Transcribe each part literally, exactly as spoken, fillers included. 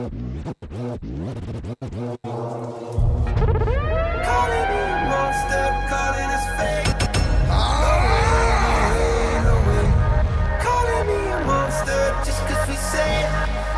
Calling me a monster, calling us fake. Calling me a monster just cause we say it.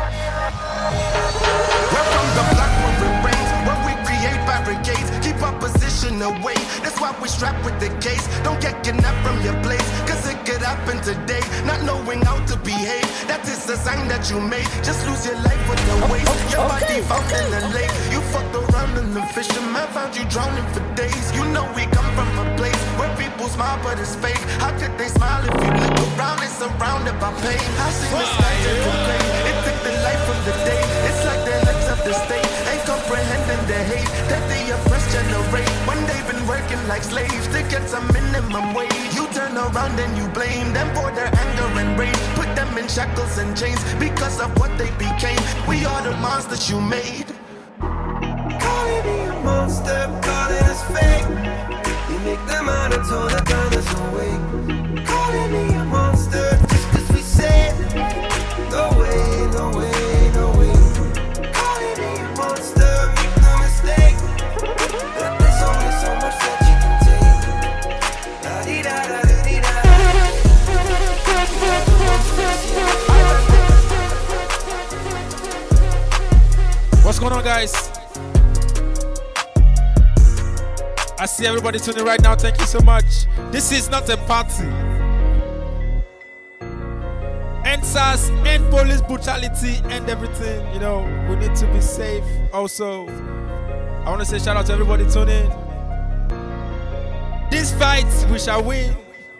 We're from the block where it rains, where we create barricades, keep our position away. That's why we strap with the case. Don't get kidnapped from your place, cause it could happen today. Not knowing how to behave, that is the sign that you made. Just lose your life with the waste. Your body found in the lake. You fucked around and the fisherman found you drowning for days. You know we come from a place where people smile but it's fake. How could they smile if you look around and surrounded by pain? I seen the skies and complain. It took the life from the day. It's like the legs of the state ain't comprehending the hate that the oppressed generate. When they've been working like slaves to get some minimum wage, you turn around and you blame them for their anger and rage. Put them in shackles and chains because of what they became. We are the monsters you made. Calling me a monster, calling us fake. You make them out and told the gunners awake. Calling me a monster just cause we said no way, no way, no way. Calling me a monster, make no mistake. There's only so much that you can take. La-dee-da-da-dee-da. What's going on, guys? I see everybody tuning right now. Thank you so much. This is not a party. End S A S, end police brutality, end everything. You know, we need to be safe. Also, I want to say shout out to everybody tuning. This fight, we shall win.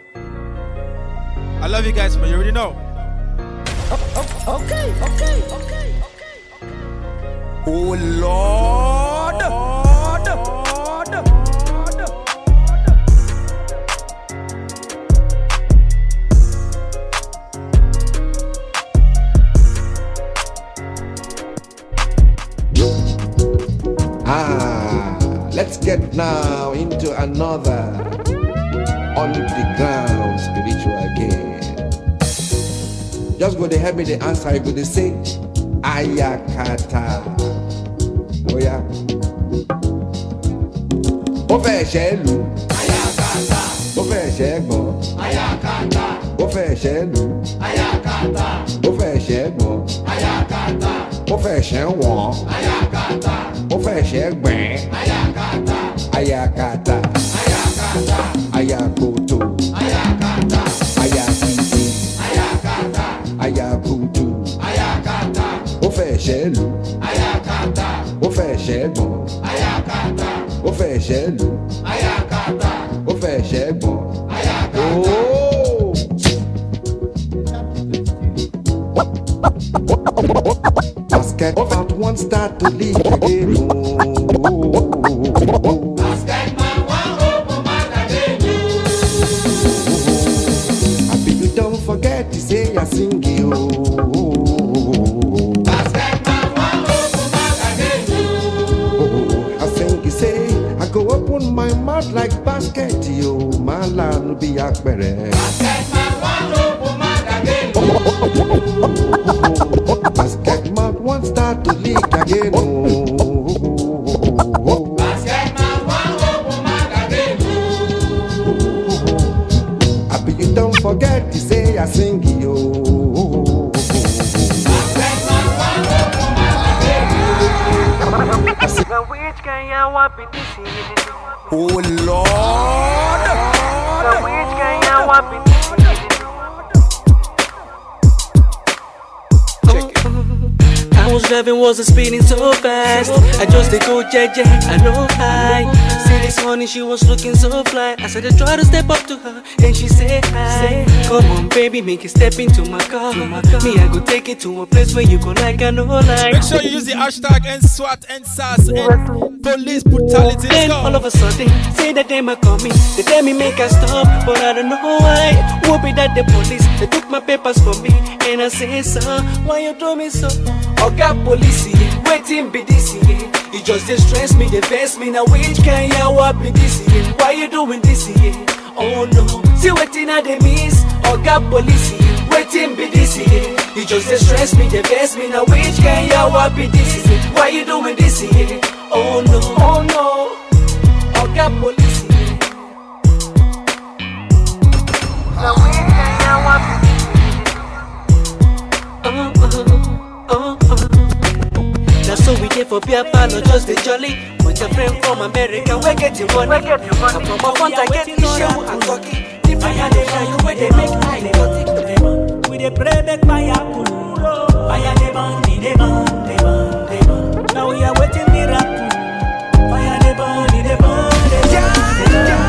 I love you guys, man. You already know. Okay, okay, okay, okay. Oh Lord. Lord. Ah, let's get now into another on the ground spiritual game. Just go to help me the answer. You go to say Ayakata. Oh yeah. Ó fẹ́ ṣe lù. Ayakata. Ó fẹ́ ṣe gbọ́n. Ayakata. Ó fẹ́ ṣe lù. Ayakata. Ó fẹ́ ṣe gbọ́n. Ayakata. Ó fẹ́ ṣe wọ̀n. Ayakata. Ó fẹ́ ṣe gbẹ̀n. Ayakata. Ayakata. Ayakata. Ayakoto. Ayakata. Ayakiti. Ayakata. Ayakutu. Ayakata. Ó fẹ́ ṣe lù. Ayakata. Ó fẹ́ ṣe gbọ́n. Ayakata. Ó fẹ́ ṣe lù. Ayakata. Ó fẹ́ ṣe gbọ́n. Ayakata. Oh! Basket out one start to leak again. Oh. Basket man one open man again. Happy you don't forget to say I sing you. Basket man one open man again. I sing you say I go open my mouth like basket yo. My land be akbere. Basket man one open man again. Basket mouth one start to leak again. Basket man one open man again. Happy you don't forget to say I sing you. Basket man one open man again. Now which can you want me this year? Oh Lord. Now which can you want me this year? I was driving, wasn't speeding so fast. I just did go jet jet, I know high. See this honey, she was looking so fly. I said I try to step up to her, and she said hi. Come on, baby, make it step into my car. Me, I go take it to a place where you go like I know like. Make sure you use the hashtag End SWAT, End S A S, End police brutality. Then all of a sudden, say that they might call me. They tell me make I stop, but I don't know why. Whoop it at the police, they took my papers from me, and I say, sir, why you do me so? Oga police, yeah, waiting be this year. You just distress me, they vex me. Now which can you what be this year? Why you doing this year? Oh no, see waiting at the miss. Oga police, yeah, waiting be this here. You just dey stress me, dey vex me. Now which can ya what be this here? Why you doing this here? Oh no, oh no, Oga Police here. Now which can ya what be this here? Oh oh oh oh. Now so we dey for beer parlor, just the jolly. With a friend from America, we get you money. I'm from a front, I get the show and talking. Fire they show you where they make high, they got it. We dey pray make fire pull. Fire they burn, they burn, they burn, they burn. Now we are waiting miracle. Fire they burn, they burn, they burn, they burn.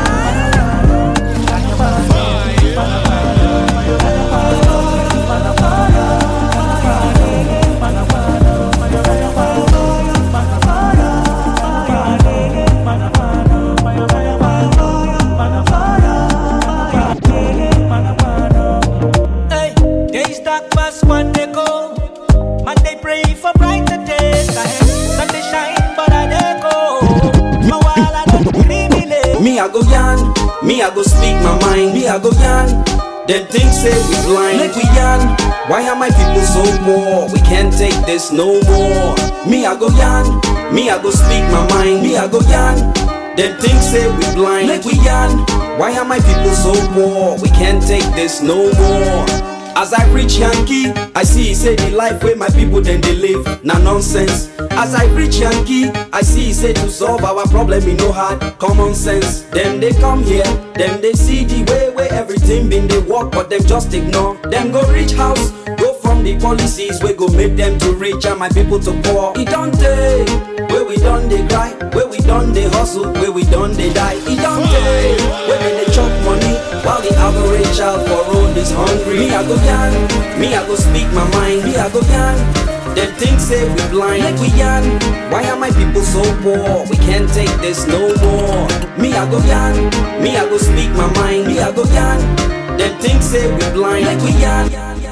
When they go, man they pray for brighter days ahead. Sun they shine, but I they go. No while I don't criminate. Me I go yarn, me I go speak my mind. Me I go yarn. Them things say we blind. Make we yarn. Why are my people so poor? We can't take this no more. Me I go yarn, me I go speak my mind. Me I go yarn. Them things say we blind. Make we yarn. Why are my people so poor? We can't take this no more. As I reach Yankee, I see he say the life where my people then they live, na nonsense. As I reach Yankee, I see he say to solve our problem in no hard common sense. Them they come here, them they see the way where everything been they work, but them just ignore. Them go reach house, go from the policies where go make them to rich and my people to poor. It don't take, where we done they cry, where we done they hustle, where we done they die. It don't take, where they chop money, while the average child for road is hungry. Me I go yarn, me I go speak my mind. Me I go yarn, them things say we blind. Like we yarn, why are my people so poor? We can't take this no more. Me I go yarn, me I go speak my mind. Me I go yarn, them things say we blind. Like we yarn.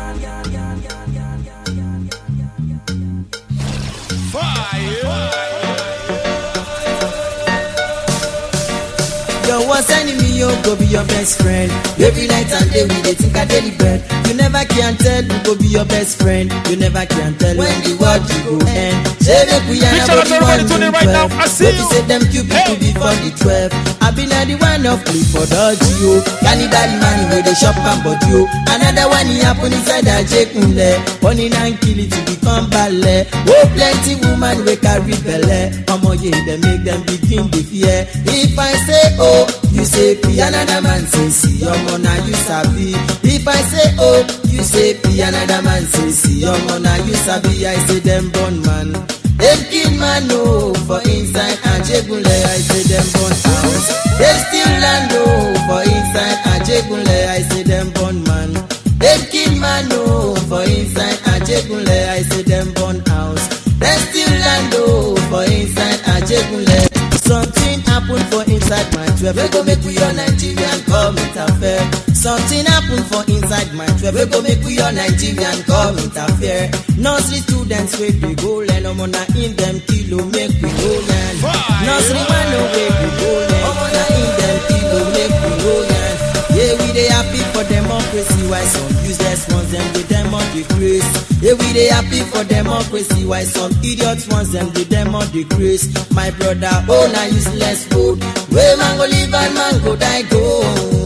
Your worst enemy, you go be your best friend. Every night and day we dey think I daily bread. You never can tell who go be your best friend. You never can tell when the world you go end. Say make we yarn about the one who twelve. But you say them cupid to be for the twelve. I be not the one of play for dodgy you. Cannibal money where they shop and but you. Another one he happen inside a jekunle. Money and kill it to become ballet. Oh plenty woman we carry belle. Omo ye they make them begin to fear. If I say oh, you say P, another man say see, omo na you sabi. If I say oh, you say P, another man say see, omo na you sabi. I say them born man, them kill man no for inside Ajegunle. I say them born house, they still land no for inside Ajegunle. I say them born man, them kill man no for inside Ajegunle. I say them born house, they still land no for inside Ajegunle. Something happened for inside my twelve. We go make we all Nigerian come interfere. Something happened for inside my twelve. We go make we all Nigerian come interfere. Nursery students where they go learn. Omo na in them kilo make we go learn. Nursery man no way we go learn. Omo na in them kilo make we go learn. Yeah, we dey happy for democracy. Why some useless ones them dey demo decrease. Yeah, we dey happy for democracy. Why some idiots ones them dey demo decrease. My brother, oh na useless food. Where man go live and man go die go.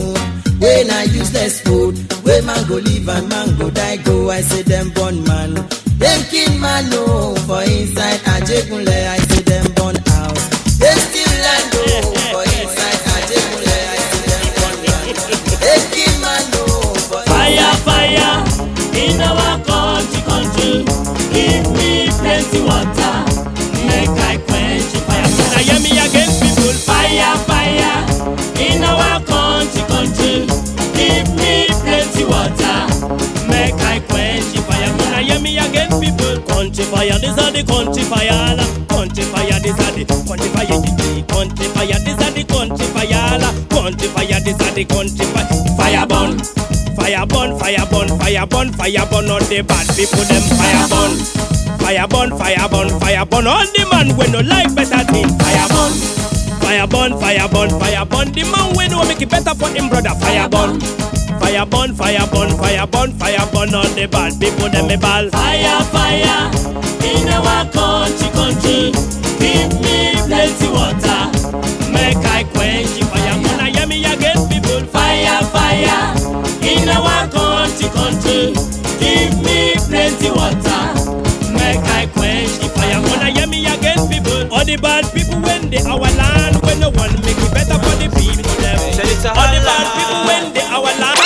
Where na useless food. Where man go live and man go die go. I say them born man, them kill man no for inside Ajegunle. I say them born house, they still land no for inside Ajegunle. I say them born man, they kill man no for fire, fire in our country, country. Give me plenty water, make I quench the fire. Now hear me again, people. Fire, fire in our country, country. Give me plenty water, make I quench the fire. Now hear me again, people. Country fire, this are the country fire. Country fire, this are the country fire. Country fire, this are the country fire. Country fire, this are the country fire. Fire burn, fire burn, fire burn, fire burn, fire burn. All the bad people, them fire burn. Fire burn, fire burn, fire burn. All the man when no like better thing. Fire burn, fire burn, fire burn, fire burn. The man we know make it better for him brother. Fire burn, fire burn, fire burn, fire burn, fire burn on the bad people them me ball. Fire, fire in our country, country. Give me plenty water, make I quench the fire. Wanna hear me again, people? Fire, fire in our country, country. Give me plenty water, make I quench the fire. Wanna hear me again, people? All the bad people when they our land, when no one make it better for the people them. All the bad people when they our land.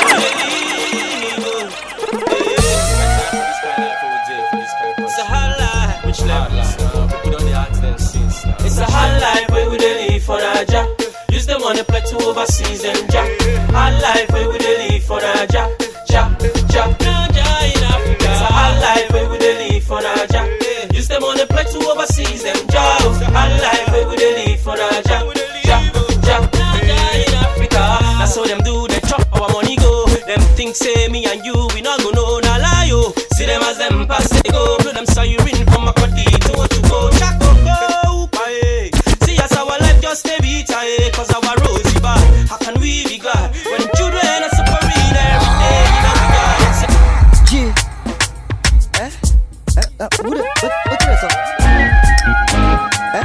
It's a hard life. Which level? People don't ask them since now. It's a hard life where we dey live for Naija. Use the money play to overseas them ja. Hard life where we dey live for Naija. Ja, ja, Naija in Africa. It's a hard life where we dey live for Naija. Use the money play to overseas them ja. Hard life where we dey live for Naija. Ja, ja, Naija in Africa. That's how them do. They chop our money go. Them think say me and you we not go know na lie yo. See them as them pass they go. Blow them siren from a body to what to go. Chaco go, pae. See as our life just stay beat aye. Cause our roads is bad. How can we be glad when children are suffering every day? Now we got it. G. Eh? Eh? Uh, what? What? What's that song? Eh?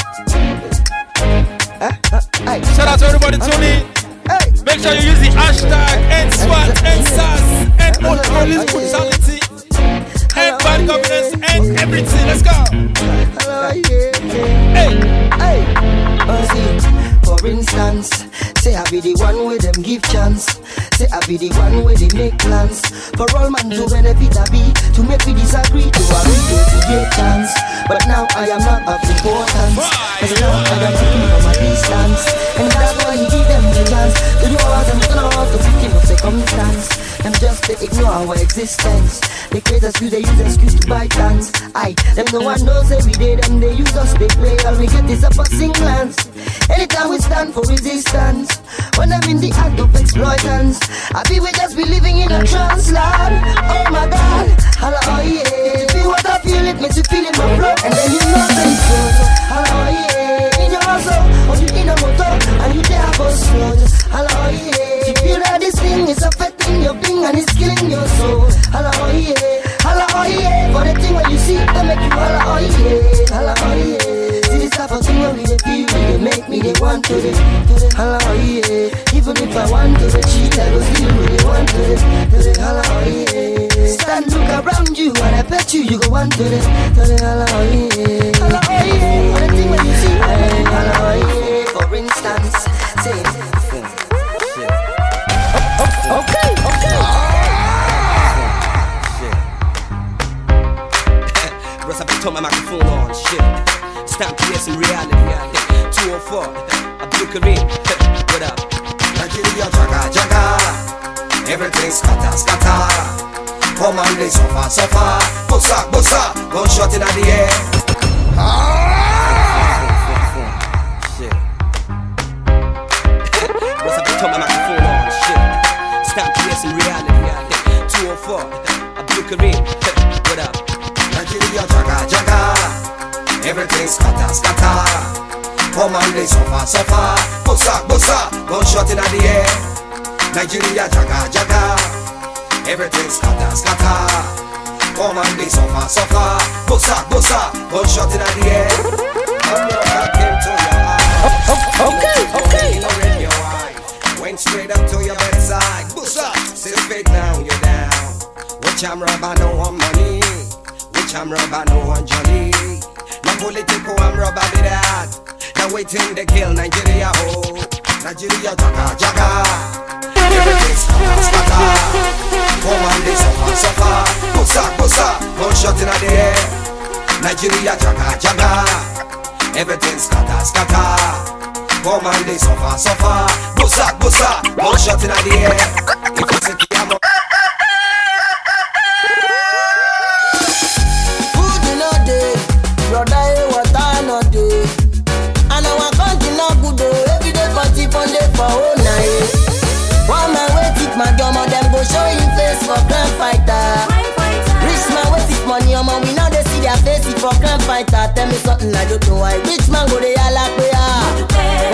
Eh? Uh, hey. Shout out to everybody tuning. Hey. Make sure you use the hashtag N SWAT, N SARS, N Police Brutality, N Bad Governance, and everything. Let's go. Hello, yeah, yeah. Hey, hey. Uh, see, for instance, say I be the one where them give chance. Say I be the one where they make plans. For all man to benefit I be, to make me disagree, to agree to get chance. But now I am not of importance, cause now I am looking from a distance. And that's why he give them the chance to do all them know to victim of circumstance. Them just they ignore our existence. They create excuse, they use excuse to buy plans. Aye, them no one knows every day, them they use us, they play. All we get is a passing glance. Anytime we stand for resistance, when I'm in the act of exploitance, I be we just be living in a trance land. Oh my God, hello, oh yeah. To feel what I feel, it makes you feel in my flow. And then you know that it's so, so hello, oh yeah. In your hustle, or you in a motor, and you there for slow. Just hello, oh yeah. You feel that this thing is affecting your being and it's killing your soul. Hello, oh yeah. Hello, oh yeah. For the thing when you see, they make you hello, oh yeah. Hello, oh yeah. See this type of thing when we they feel, they make me they want to the, to the hello, oh yeah. Even if I want to the cheat, I go still really want to the, to the hello, oh yeah. Stand look around you and I bet you you go want to the, to the hello, oh yeah. Hello, oh yeah. For the thing when you see, hello, oh yeah. For instance, say okay, okay. Russ, I turn my microphone on, shit. It's time to hear some reality. two oh four, Abdul Karim, what up? Nigeria, jaga, jaga. Everything scatter, scatter. Come on, they suffer, suffer. Bossa, bossa, gunshot in the air. Shit. Russ, I turn my microphone on, shit. It's time to hear some reality. two oh four, Abdul Karim, what up? Nigeria, jaga, jaga. Everything scatter, scatter. Come on, they suffer, suffer. Bossa, bossa, gunshot in the air. Nigeria, jaga, jaga. Everything scatter, scatter. Come on, they suffer, suffer. Bossa, bossa, gunshot in the air. I'm your back into your eye. Okay, okay. In a radio eye. Went straight up to your bedside. Bossa, sit fake now, you're down. Which I'm rubber, no one money. Which I'm rubber, no one jolly. No political, I'm rubber with that. Now waiting to kill Nigeria, oh. Nigeria, jaga, jaga. Everything scatter, scatter. Come on, they suffer, suffer. Bossa, bossa, gunshot in the air. Nigeria, jaga, jaga. Everything scatter, scatter. Come on, they suffer, suffer. Bossa, bossa, gunshot in the air. If it's a kiyamo. Food in a day, brother, what I know day. And our country not good though. Every day party fun day for all night. One man wait it, my drummer, them go show him face for crime fighter. Rich man wait it, money, um, we now they see their face it for crime fighter. Tell me something I don't know why. Rich man go they all like we are.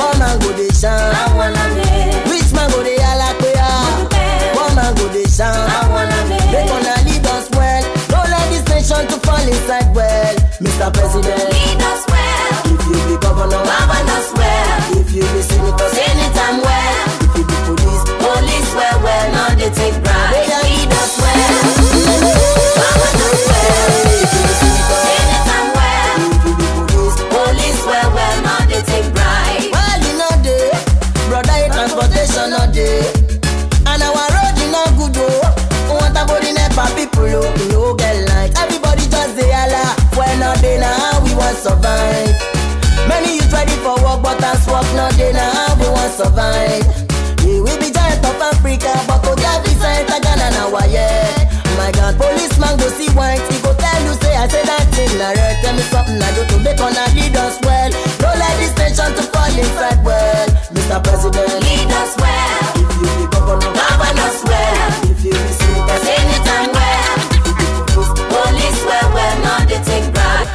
Mister President, lead us well. If you be governor, govern us well. If you be senator, senator well. If you be police, police well well. Now they take pride. They lead us well. Govern us well. If you be senator, senator well. If you be police, police well well. Now they take pride. Well, you know day, brother, transportation all day, and our road is not good oh. Want a body nepa people oh, we no get light. Everybody just say Allah. When not day now we want survive. Many youth ready for work, but as work not day now we want survive. We will be giant of Africa, but to get visa enter Ghana now yeah. My God, policeman go see white, he go tell you say I say that thing na right. Tell me something I do to make on a lead us well. Don't let this nation to fall inside well. Mister President, lead us well. If you be governor, govern us well. If you be senator, senator well. Police well well. Now they take pride.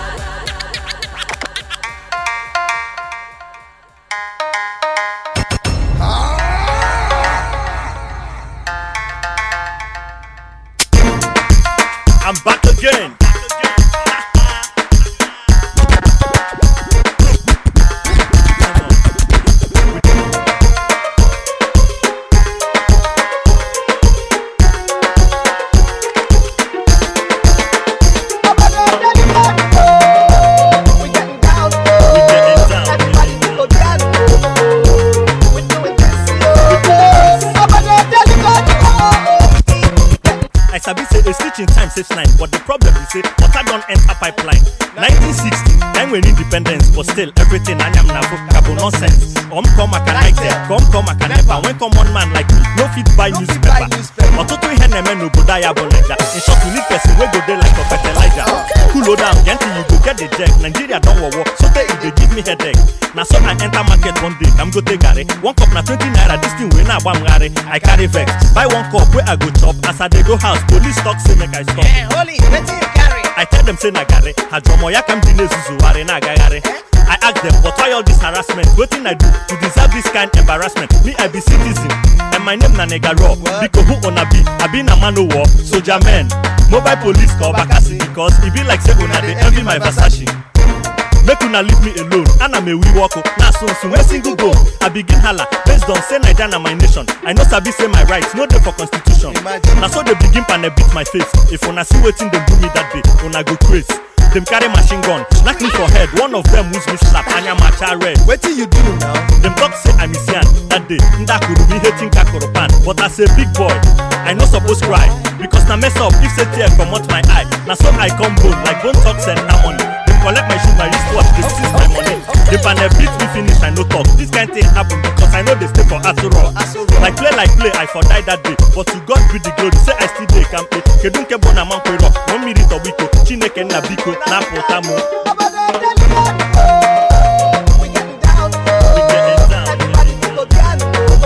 I'm back again. I sabi say a stitch in time saves nine, but the problem is say water don't enter pipeline. nineteen sixty, time when independence, but still everything I am now cabo nonsense. Come come I can like that, come come I can never. When come one man like me, no fit buy newspaper. But to three hen men no go die abolega. In short, we need person we go there like a fertilizer. Cool down, gentle you go get the jack. Nigeria don't war war, so they they give me headache. Now so I enter market one day, I'm go take gare. One cup na twenty naira, this thing we na bam gare. I carry vex, buy one cup where I go chop. As I dey go house, police talk say make I stop. Hey, holy, let's see you carry. I tell them say na gare, hajomo ya kam dine zuzu ware na gare. I ask them, but why all this harassment? What thing I do to deserve this kind of embarrassment? Me, I be citizen, and my name na nigga raw. Because who on a be? I be na man o war, soldier man, mobile police call Bakasi because it be like say una dey envy my Versace. Make una leave me alone, and I'm a wee walk. Now so soon, when single go, I begin holla based on say Naija na my nation. I know sabi say my rights, no dey for constitution. Now so they begin pan beat my face. If una see wetin dem do me that day, una go crazy. Them carry machine gun, knock me for head. One of them who's me slap, anya macha red. What do you do now? Them talk say I'm Isian. That day, Ndakuru me hating Kakoropan. But as a big boy, I no suppose cry. Because na mess up if say tear come out my eye. Now so I come bone, like bone talk send harmony. Them collect my shoe, my wristwatch, they seize my money. They panel beat me finish, I no talk. This kind thing happen because I know they stay for Asuro. Like play like play, I for die that day. But to God be the glory, say I still dey kampe. Kedunke bona man kwero, no mirito biko. Chineke na biko. Na potamo. We getting down, we getting down. Everybody go down.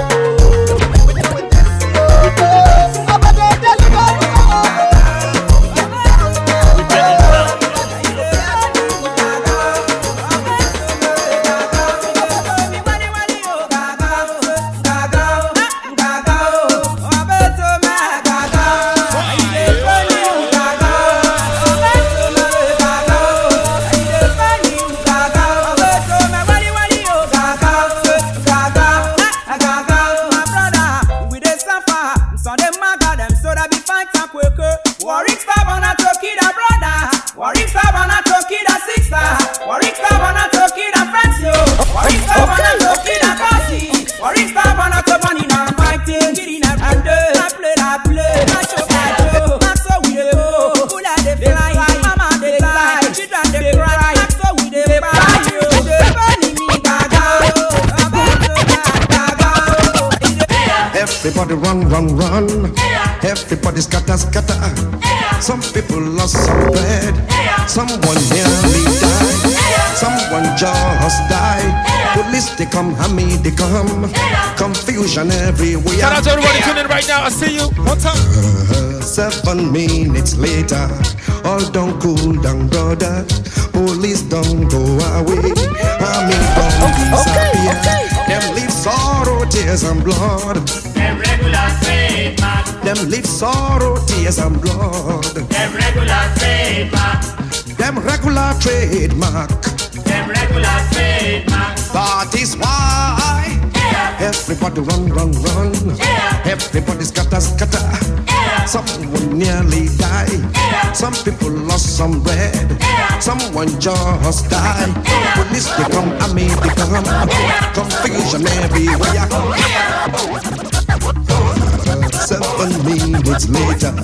Everybody run, run, run. Yeah. Everybody scatter, scatter. Yeah. Some people lost some bed. Yeah. Someone nearly died. Yeah. Someone just died. Yeah. Police they come, hammy they come. Yeah. Confusion everywhere. Shout out to everybody tuning in right now. I see you. One time. Uh, seven minutes later, all don't cool down, brother. Police don't go away. I mean, don't disappear. Okay, okay. Them leave sorrow, tears and blood. Them regular trademark. Them leave sorrow, tears and blood. Them regular trademark. them regular trademark. Them regular trademark. That is why yeah. everybody run, run, run. Yeah. Everybody scatter, scatter. Yeah. Someone nearly die. Yeah. Some people lost some bread. Yeah. Someone just died. Yeah. Police they come, I mean they come. Yeah. Confusion everywhere. Yeah. Seven minutes later.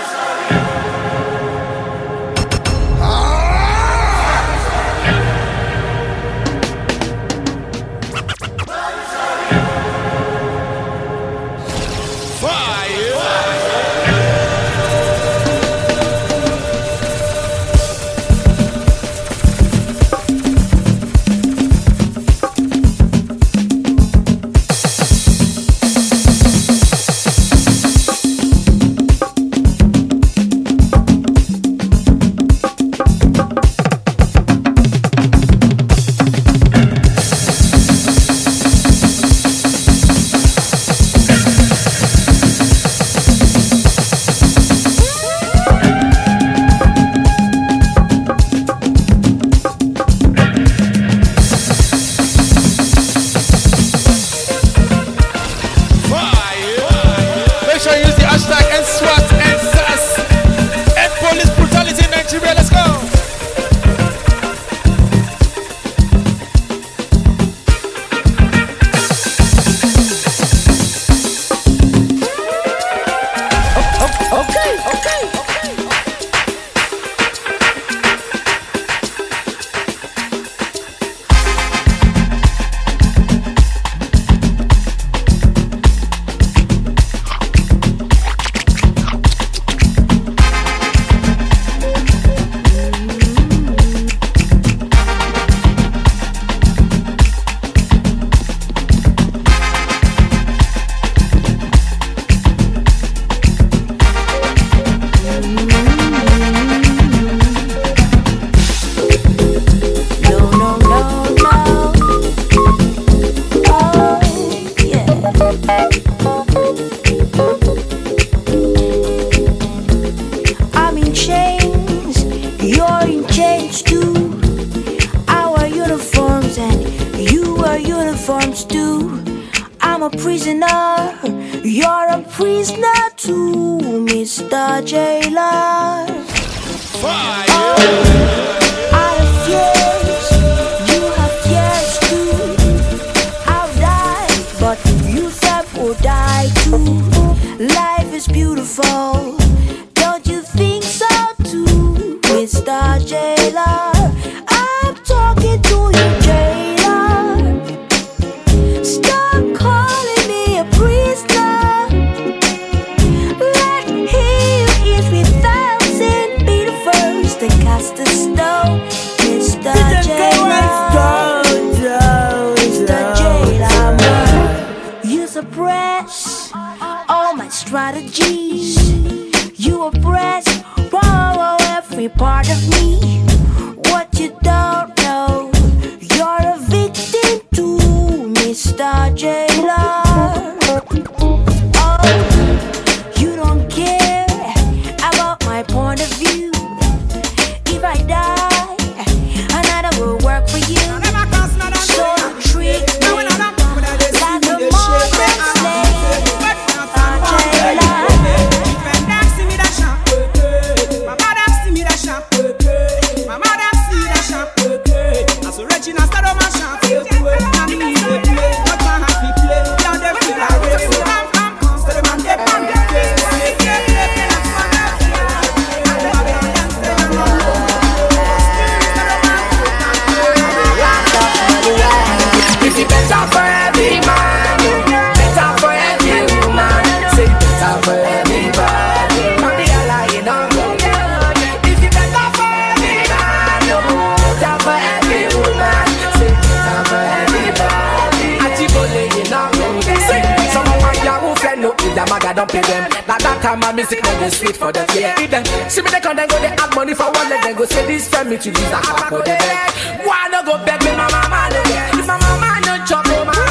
Music never sweet for them, yeah. Them see me they come, then go they add money for one leg, then go say this friend me to use that back for the bag. Why no go beg me, my mama no get. If my mama no chop me, my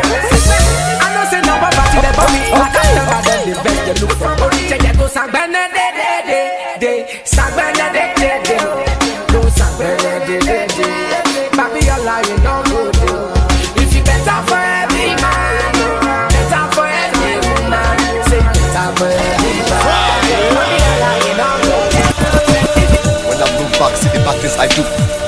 I know say no poverty they buy me. Like I never done the best they look for. Only check they go sang bene de de de de, sang bene de de de. No back, see the bad things I do.